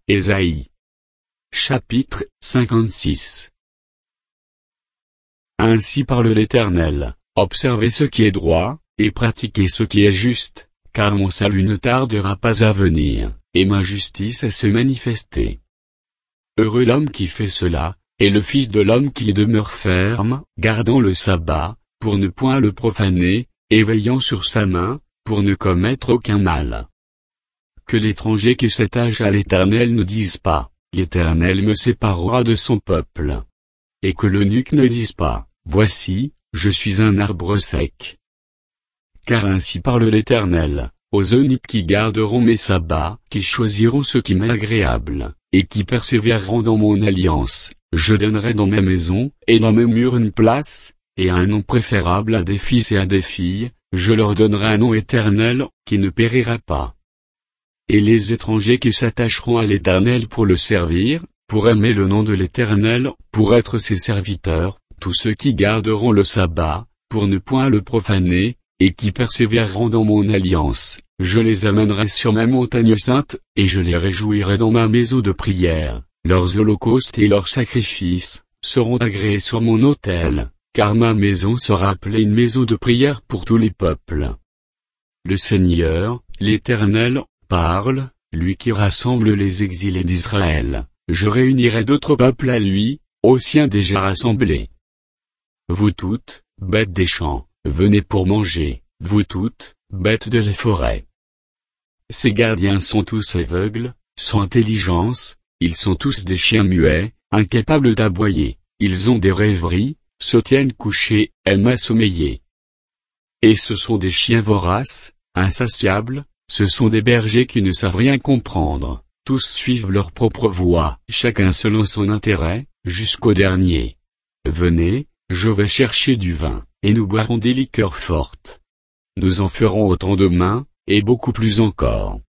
Ésaïe. Chapitre 56. Ainsi parle l'Éternel, observez ce qui est droit, et pratiquez ce qui est juste, car mon salut ne tardera pas à venir, et ma justice à se manifester. Heureux l'homme qui fait cela, et le fils de l'homme qui demeure ferme, gardant le sabbat, pour ne point le profaner, et veillant sur sa main, pour ne commettre aucun mal. Que l'étranger qui s'attache à l'Éternel ne dise pas, l'Éternel me séparera de son peuple. Et que l'eunuque ne dise pas, voici, je suis un arbre sec. Car ainsi parle l'Éternel, aux eunuques qui garderont mes sabbats, qui choisiront ce qui m'est agréable, et qui persévéreront dans mon alliance, je donnerai dans ma maison, et dans mes murs une place, et un nom préférable à des fils et à des filles, je leur donnerai un nom éternel, qui ne périra pas. Et les étrangers qui s'attacheront à l'Éternel pour le servir, pour aimer le nom de l'Éternel, pour être ses serviteurs, tous ceux qui garderont le sabbat, pour ne point le profaner, et qui persévéreront dans mon alliance, je les amènerai sur ma montagne sainte, et je les réjouirai dans ma maison de prière, leurs holocaustes et leurs sacrifices, seront agréés sur mon autel, car ma maison sera appelée une maison de prière pour tous les peuples. Le Seigneur, l'Éternel, parle, lui qui rassemble les exilés d'Israël, je réunirai d'autres peuples à lui, aux siens déjà rassemblés. Vous toutes, bêtes des champs, venez pour manger, vous toutes, bêtes de la forêt. Ces gardiens sont tous aveugles, sans intelligence, ils sont tous des chiens muets, incapables d'aboyer, ils ont des rêveries, se tiennent couchés, aiment à sommeiller. Et ce sont des chiens voraces, insatiables, ce sont des bergers qui ne savent rien comprendre, tous suivent leur propre voie, chacun selon son intérêt, jusqu'au dernier. Venez, je vais chercher du vin, et nous boirons des liqueurs fortes. Nous en ferons autant demain, et beaucoup plus encore.